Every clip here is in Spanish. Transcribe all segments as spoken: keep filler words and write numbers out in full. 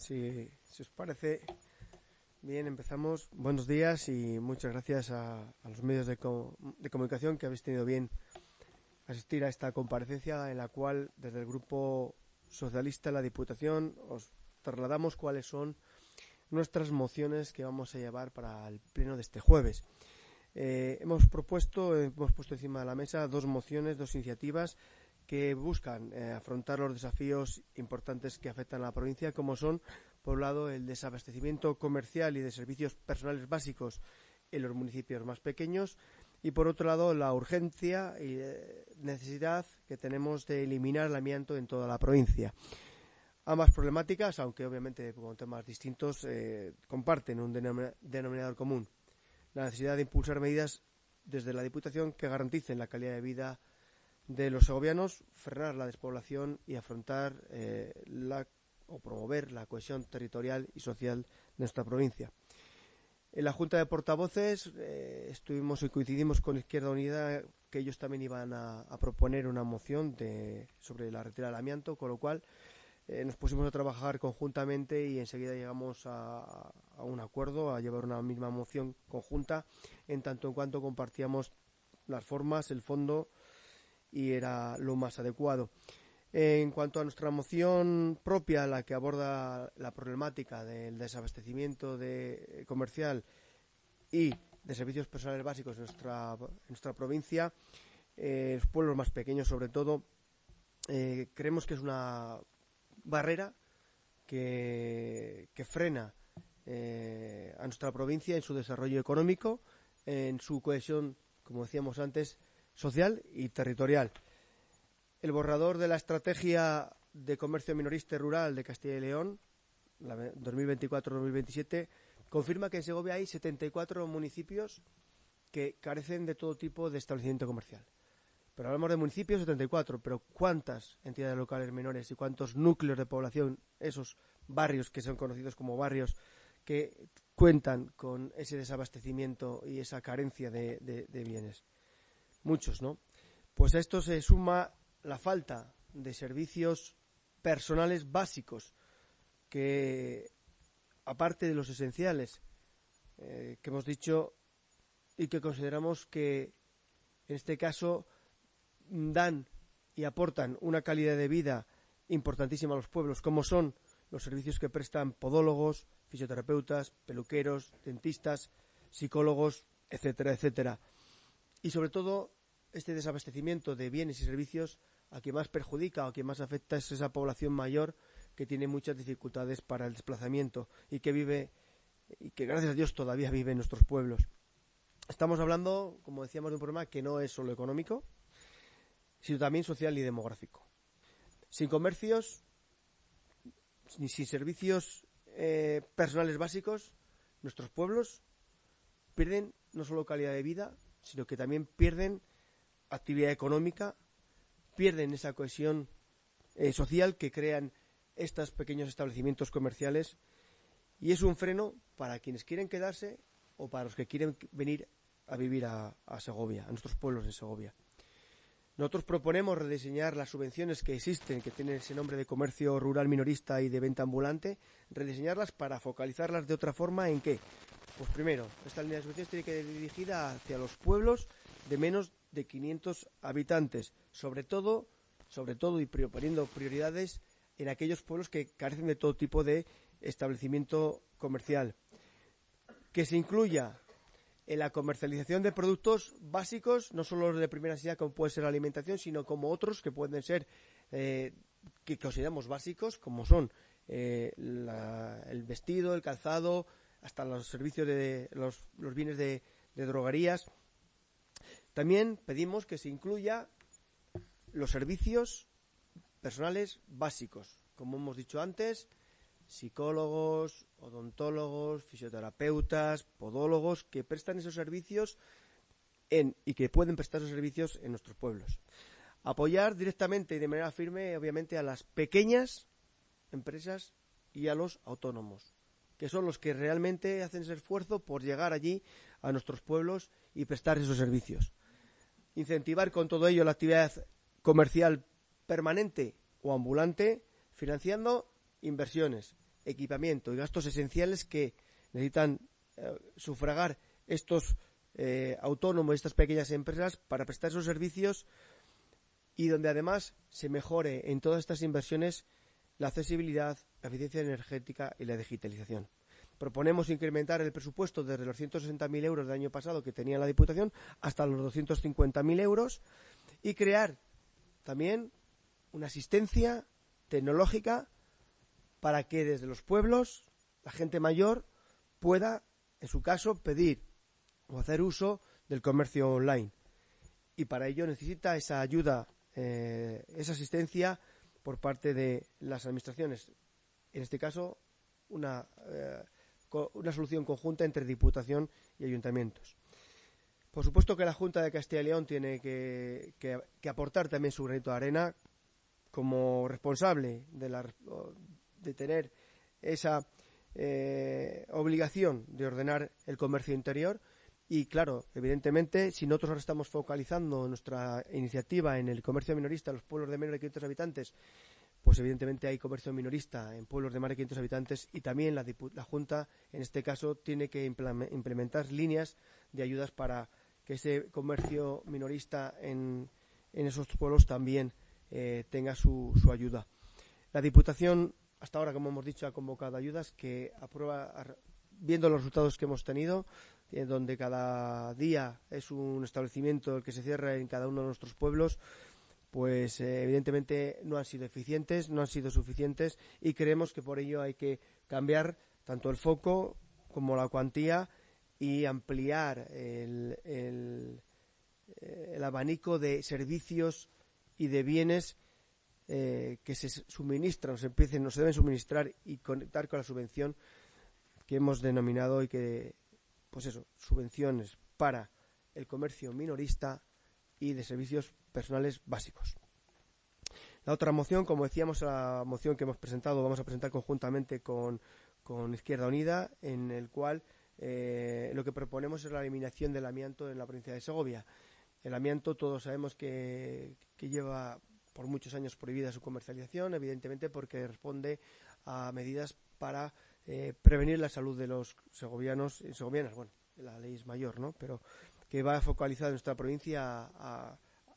Si, si os parece bien, empezamos. Buenos días y muchas gracias a, a los medios de, co de comunicación que habéis tenido bien asistir a esta comparecencia en la cual desde el Grupo Socialista de la Diputación os trasladamos cuáles son nuestras mociones que vamos a llevar para el pleno de este jueves. Eh, hemos propuesto, hemos puesto encima de la mesa dos mociones, dos iniciativas que buscan eh, afrontar los desafíos importantes que afectan a la provincia, como son, por un lado, el desabastecimiento comercial y de servicios personales básicos en los municipios más pequeños, y por otro lado, la urgencia y eh, necesidad que tenemos de eliminar el amianto en toda la provincia. Ambas problemáticas, aunque obviamente con temas distintos, eh, comparten un denominador común: la necesidad de impulsar medidas desde la Diputación que garanticen la calidad de vida de los segovianos, frenar la despoblación y afrontar eh, la, o promover la cohesión territorial y social de nuestra provincia. En la Junta de Portavoces eh, estuvimos y coincidimos con Izquierda Unida que ellos también iban a, a proponer una moción de, sobre la retirada del amianto, con lo cual eh, nos pusimos a trabajar conjuntamente y enseguida llegamos a, a un acuerdo, a llevar una misma moción conjunta, en tanto en cuanto compartíamos las formas, el fondo, y era lo más adecuado. En cuanto a nuestra moción propia, la que aborda la problemática del desabastecimiento de comercial y de servicios personales básicos en nuestra, en nuestra provincia, eh, los pueblos más pequeños sobre todo, eh, creemos que es una barrera que, que frena eh, a nuestra provincia en su desarrollo económico, en su cohesión, como decíamos antes, social y territorial. El borrador de la Estrategia de Comercio Minorista y Rural de Castilla y León, dos mil veinticuatro a dos mil veintisiete, confirma que en Segovia hay setenta y cuatro municipios que carecen de todo tipo de establecimiento comercial. Pero hablamos de municipios, setenta y cuatro, pero ¿cuántas entidades locales menores y cuántos núcleos de población, esos barrios que son conocidos como barrios, que cuentan con ese desabastecimiento y esa carencia de, de, de bienes? Muchos, ¿no? Pues a esto se suma la falta de servicios personales básicos que, aparte de los esenciales eh, que hemos dicho y que consideramos que en este caso dan y aportan una calidad de vida importantísima a los pueblos, como son los servicios que prestan podólogos, fisioterapeutas, peluqueros, dentistas, psicólogos, etcétera, etcétera. Y sobre todo, este desabastecimiento de bienes y servicios a quien más perjudica o a quien más afecta es esa población mayor que tiene muchas dificultades para el desplazamiento y que vive, y que gracias a Dios todavía vive en nuestros pueblos. Estamos hablando, como decíamos, de un problema que no es solo económico, sino también social y demográfico. Sin comercios, ni sin servicios eh, personales básicos, nuestros pueblos pierden no solo calidad de vida, sino que también pierden actividad económica, pierden esa cohesión eh, social que crean estos pequeños establecimientos comerciales, y es un freno para quienes quieren quedarse o para los que quieren venir a vivir a, a Segovia, a nuestros pueblos de Segovia. Nosotros proponemos rediseñar las subvenciones que existen, que tienen ese nombre de comercio rural minorista y de venta ambulante, rediseñarlas para focalizarlas de otra forma. ¿En qué? Pues primero, esta línea de subvenciones tiene que ir dirigida hacia los pueblos de menos de quinientos habitantes, sobre todo, sobre todo y poniendo prioridades en aquellos pueblos que carecen de todo tipo de establecimiento comercial. Que se incluya en la comercialización de productos básicos, no solo los de primera necesidad como puede ser la alimentación, sino como otros que pueden ser, eh, que consideramos básicos, como son eh, la, el vestido, el calzado, hasta los servicios de los, los bienes de, de droguerías. También pedimos que se incluya los servicios personales básicos, como hemos dicho antes, psicólogos, odontólogos, fisioterapeutas, podólogos, que prestan esos servicios en, y que pueden prestar esos servicios en nuestros pueblos. Apoyar directamente y de manera firme, obviamente, a las pequeñas empresas y a los autónomos, que son los que realmente hacen ese esfuerzo por llegar allí a nuestros pueblos y prestar esos servicios. Incentivar con todo ello la actividad comercial permanente o ambulante, financiando inversiones, equipamiento y gastos esenciales que necesitan eh, sufragar estos eh, autónomos, estas pequeñas empresas para prestar esos servicios, y donde además se mejore en todas estas inversiones la accesibilidad, la eficiencia energética y la digitalización. Proponemos incrementar el presupuesto desde los ciento sesenta mil euros del año pasado que tenía la Diputación hasta los doscientos cincuenta mil euros y crear también una asistencia tecnológica para que desde los pueblos la gente mayor pueda, en su caso, pedir o hacer uso del comercio online. Y para ello necesita esa ayuda, eh, esa asistencia por parte de las administraciones. En este caso, una, eh, una solución conjunta entre Diputación y ayuntamientos. Por supuesto que la Junta de Castilla y León tiene que, que, que aportar también su granito de arena como responsable de, la, de tener esa eh, obligación de ordenar el comercio interior. Y claro, evidentemente, si nosotros ahora estamos focalizando nuestra iniciativa en el comercio minorista en los pueblos de menos de quinientos habitantes, pues evidentemente hay comercio minorista en pueblos de más de quinientos habitantes, y también la, la Junta, en este caso, tiene que implementar líneas de ayudas para que ese comercio minorista en, en esos pueblos también eh, tenga su, su ayuda. La Diputación, hasta ahora, como hemos dicho, ha convocado ayudas que aprueba, viendo los resultados que hemos tenido, eh, donde cada día es un establecimiento el que se cierra en cada uno de nuestros pueblos, pues eh, evidentemente no han sido eficientes, no han sido suficientes, y creemos que por ello hay que cambiar tanto el foco como la cuantía y ampliar el, el, el abanico de servicios y de bienes eh, que se suministran, se empiecen, nos deben suministrar y conectar con la subvención que hemos denominado, y que, pues eso, subvenciones para el comercio minorista y de servicios personales básicos. La otra moción, como decíamos, la moción que hemos presentado, vamos a presentar conjuntamente con, con Izquierda Unida, en el cual eh, lo que proponemos es la eliminación del amianto en la provincia de Segovia. El amianto, todos sabemos que, que lleva por muchos años prohibida su comercialización, evidentemente porque responde a medidas para eh, prevenir la salud de los segovianos y segovianas. Bueno, la ley es mayor, ¿no? Pero que va focalizada en nuestra provincia a,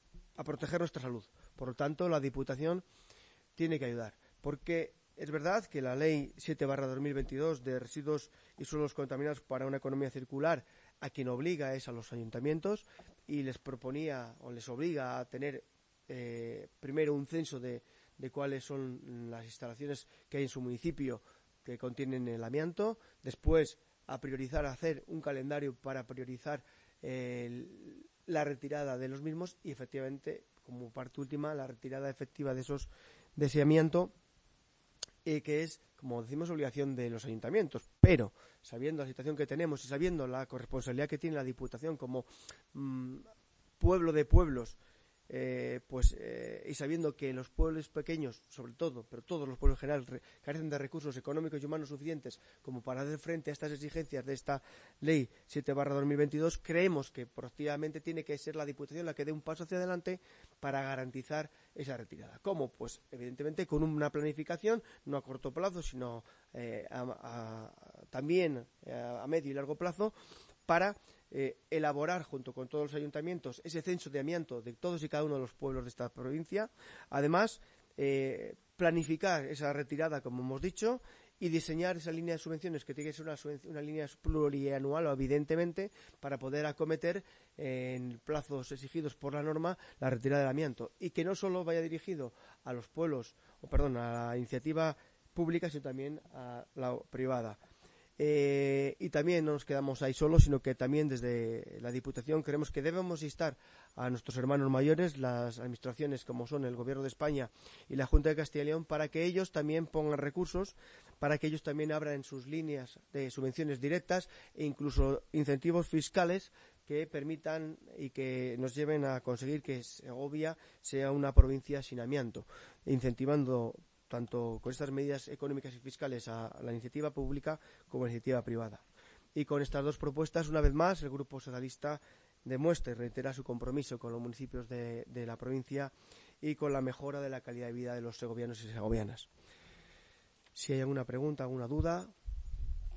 a proteger nuestra salud. Por lo tanto, la Diputación tiene que ayudar, porque es verdad que la Ley siete barra dos mil veintidós de residuos y suelos contaminados para una economía circular, a quien obliga es a los ayuntamientos, y les proponía o les obliga a tener eh, primero un censo de, de cuáles son las instalaciones que hay en su municipio que contienen el amianto, después a priorizar, a hacer un calendario para priorizar eh, la retirada de los mismos, y efectivamente, como parte última, la retirada efectiva de esos de ese amianto, eh, que es, como decimos, obligación de los ayuntamientos. Pero, sabiendo la situación que tenemos y sabiendo la corresponsabilidad que tiene la Diputación como mmm, pueblo de pueblos, eh, pues eh, y sabiendo que los pueblos pequeños, sobre todo, pero todos los pueblos en general, re, carecen de recursos económicos y humanos suficientes como para hacer frente a estas exigencias de esta Ley siete barra dos mil veintidós, creemos que proactivamente tiene que ser la Diputación la que dé un paso hacia adelante para garantizar esa retirada. ¿Cómo? Pues evidentemente con una planificación, no a corto plazo, sino eh, a, a, también a, a medio y largo plazo, para eh, elaborar junto con todos los ayuntamientos ese censo de amianto de todos y cada uno de los pueblos de esta provincia. Además, eh, planificar esa retirada, como hemos dicho, y diseñar esa línea de subvenciones, que tiene que ser una, una línea plurianual, evidentemente, para poder acometer eh, en plazos exigidos por la norma la retirada del amianto, y que no solo vaya dirigido a los pueblos, o perdón, a la iniciativa pública, sino también a la privada. Eh, y también no nos quedamos ahí solos, sino que también desde la Diputación creemos que debemos instar a nuestros hermanos mayores, las administraciones como son el Gobierno de España y la Junta de Castilla y León, para que ellos también pongan recursos, para que ellos también abran sus líneas de subvenciones directas e incluso incentivos fiscales que permitan y que nos lleven a conseguir que Segovia sea una provincia sin amianto, incentivando tanto con estas medidas económicas y fiscales a la iniciativa pública como a la iniciativa privada. Y con estas dos propuestas, una vez más, el Grupo Socialista demuestra y reitera su compromiso con los municipios de, de la provincia y con la mejora de la calidad de vida de los segovianos y segovianas. Si hay alguna pregunta, alguna duda,